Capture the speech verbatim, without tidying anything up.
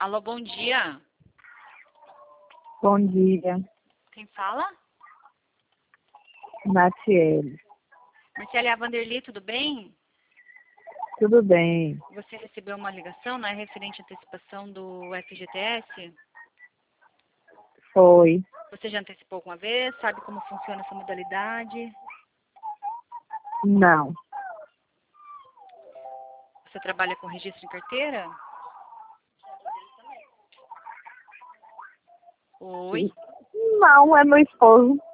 Alô, bom dia. Bom dia, Quem fala? Natiele. Marcele, é a Vanderly, tudo bem? Tudo bem? Você recebeu uma ligação, né, referente à antecipação do F G T S? Foi. Você já antecipou alguma vez? Sabe como funciona essa modalidade? Não. Você trabalha com registro em carteira? Oi? Não, é meu esposo.